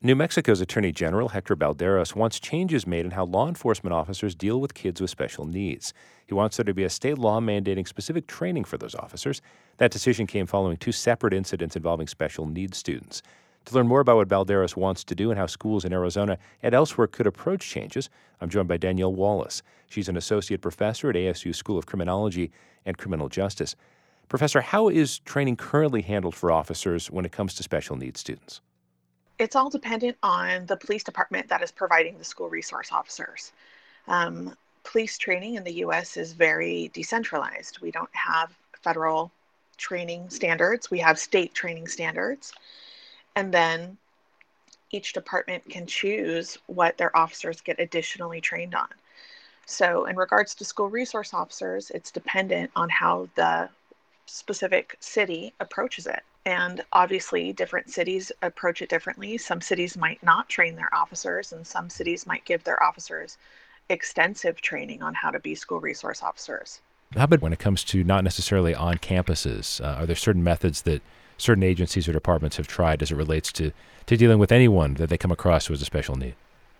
New Mexico's Attorney General Hector Balderas wants changes made in how law enforcement officers deal with kids with special needs. He wants there to be a state law mandating specific training for those officers. That decision came following two separate incidents involving special needs students. To learn more about what Balderas wants to do and how schools in Arizona and elsewhere could approach changes, I'm joined by Danielle Wallace. She's an associate professor at ASU School of Criminology and Criminal Justice. Professor, how is training currently handled for officers when it comes to special needs students? It's all dependent on the police department that is providing the school resource officers. Police training in the U.S. is very decentralized. We don't have federal training standards. We have state training standards. And then each department can choose what their officers get additionally trained on. So in regards to school resource officers, it's dependent on how the specific city approaches it. And obviously, different cities approach it differently. Some cities might not train their officers, and some cities might give their officers extensive training on how to be school resource officers. How about when it comes to not necessarily on campuses? Are there certain methods that certain agencies or departments have tried as it relates to dealing with anyone that they come across who has a special need?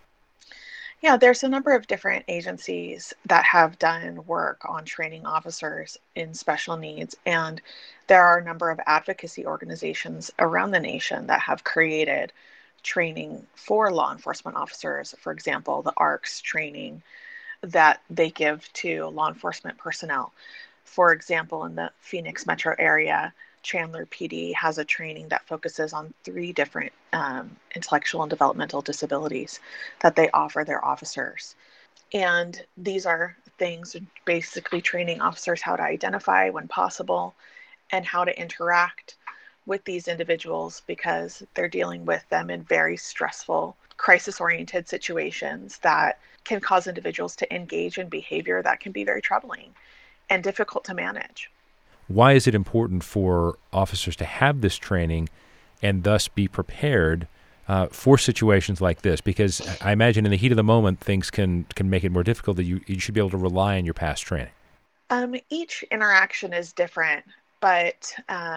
Yeah, there's a number of different agencies that have done work on training officers in special needs, and there are a number of advocacy organizations around the nation that have created training for law enforcement officers. For example, the ARCS training that they give to law enforcement personnel. For example, in the Phoenix metro area, Chandler PD has a training that focuses on three different intellectual and developmental disabilities that they offer their officers. And these are things basically training officers how to identify when possible and how to interact with these individuals because they're dealing with them in very stressful, crisis-oriented situations that can cause individuals to engage in behavior that can be very troubling and difficult to manage. Why is it important for officers to have this training and thus be prepared for situations like this? Because I imagine in the heat of the moment, things can make it more difficult. That you should be able to rely on your past training. Each interaction is different, but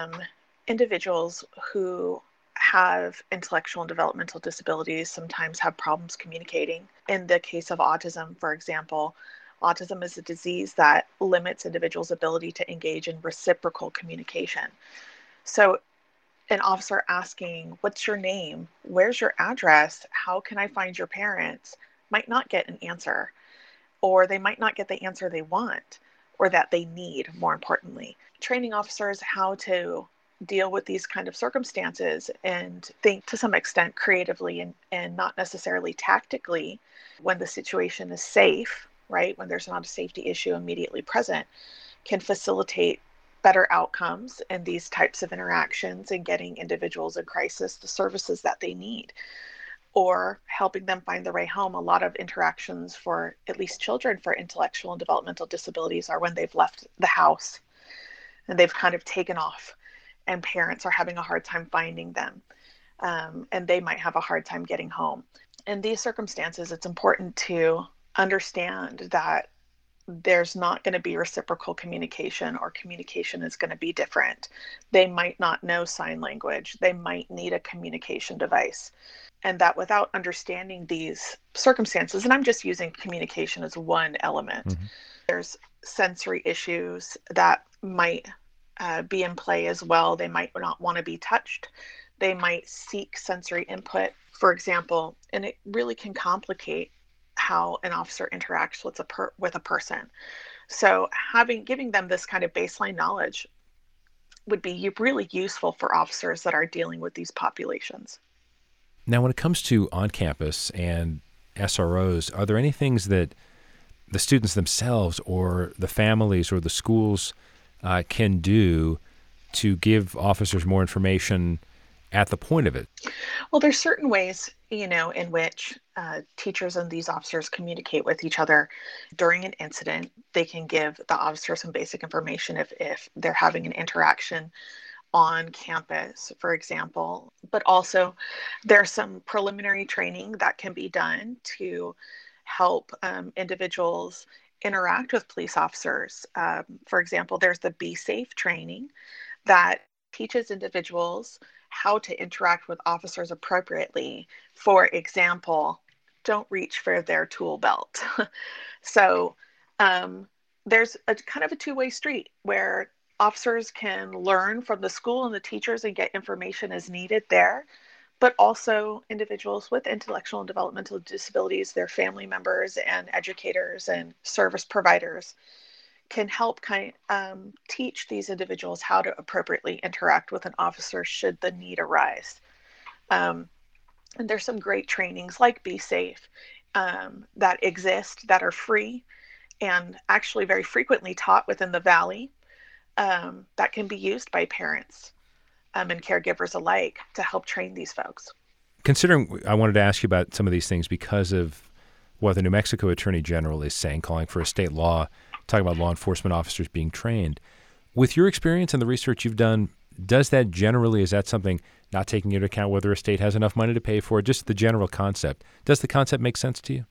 individuals who have intellectual and developmental disabilities sometimes have problems communicating. In the case of autism, for example, autism is a disease that limits individuals' ability to engage in reciprocal communication. So an officer asking, "What's your name? Where's your address? How can I find your parents?" might not get an answer, or they might not get the answer they want or that they need, more importantly. Training officers how to deal with these kind of circumstances and think to some extent creatively and not necessarily tactically when the situation is safe, right? When there's not a safety issue immediately present, can facilitate better outcomes in these types of interactions and getting individuals in crisis the services that they need or helping them find their way home. A lot of interactions for at least children for intellectual and developmental disabilities are when they've left the house and they've kind of taken off and parents are having a hard time finding them and they might have a hard time getting home. In these circumstances, it's important to understand that there's not going to be reciprocal communication or communication is going to be different. They might not know sign language. They might need a communication device. And that without understanding these circumstances, and I'm just using communication as one element, there's sensory issues that might be in play as well. They might not want to be touched. They might seek sensory input, for example, and it really can complicate how an officer interacts with a person. So giving them this kind of baseline knowledge would be really useful for officers that are dealing with these populations. Now, when it comes to on-campus and SROs, are there any things that the students themselves or the families or the schools can do to give officers more information at the point of it? Well, there's certain ways, in which teachers and these officers communicate with each other during an incident. They can give the officer some basic information if they're having an interaction on campus, for example. But also, there's some preliminary training that can be done to help individuals interact with police officers. For example, there's the Be Safe training that teaches individuals how to interact with officers appropriately. For example, don't reach for their tool belt. So there's a kind of a two-way street where officers can learn from the school and the teachers and get information as needed there, but also individuals with intellectual and developmental disabilities, their family members and educators and service providers can help teach these individuals how to appropriately interact with an officer should the need arise. Um, and there's some great trainings like Be Safe that exist that are free and actually very frequently taught within the Valley, that can be used by parents and caregivers alike to help train these folks. Considering, I wanted to ask you about some of these things because of what the New Mexico Attorney General is saying, calling for a state law, talking about law enforcement officers being trained. With your experience and the research you've done, is that something, not taking into account whether a state has enough money to pay for it, just the general concept, does the concept make sense to you?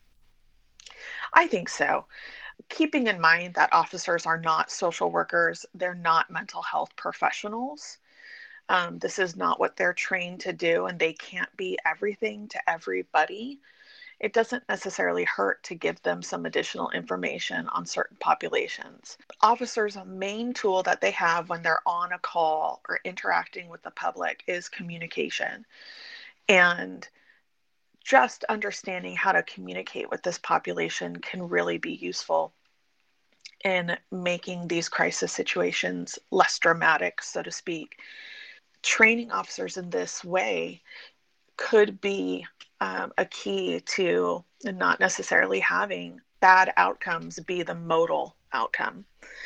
I think so. Keeping in mind that officers are not social workers, they're not mental health professionals. This is not what they're trained to do, and they can't be everything to everybody. It doesn't necessarily hurt to give them some additional information on certain populations. Officers' main tool that they have when they're on a call or interacting with the public is communication. And just understanding how to communicate with this population can really be useful in making these crisis situations less dramatic, so to speak. Training officers in this way could be a key to not necessarily having bad outcomes be the modal outcome.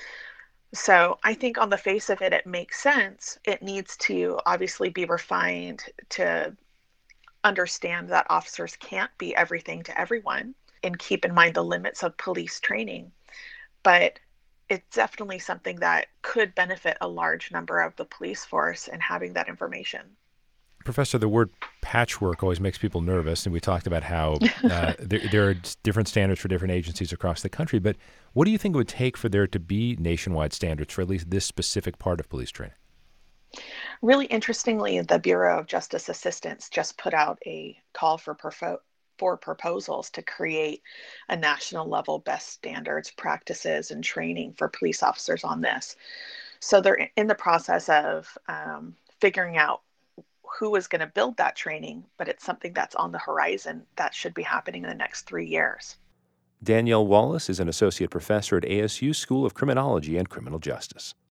So I think on the face of it, it makes sense. It needs to obviously be refined to understand that officers can't be everything to everyone and keep in mind the limits of police training. But it's definitely something that could benefit a large number of the police force in having that information. Professor, the word patchwork always makes people nervous, and we talked about how there are different standards for different agencies across the country, but what do you think it would take for there to be nationwide standards for at least this specific part of police training? Really interestingly, the Bureau of Justice Assistance just put out a call for proposals to create a national level best standards, practices, and training for police officers on this. So they're in the process of figuring out who is going to build that training, but it's something that's on the horizon that should be happening in the next 3 years. Danielle Wallace is an associate professor at ASU School of Criminology and Criminal Justice.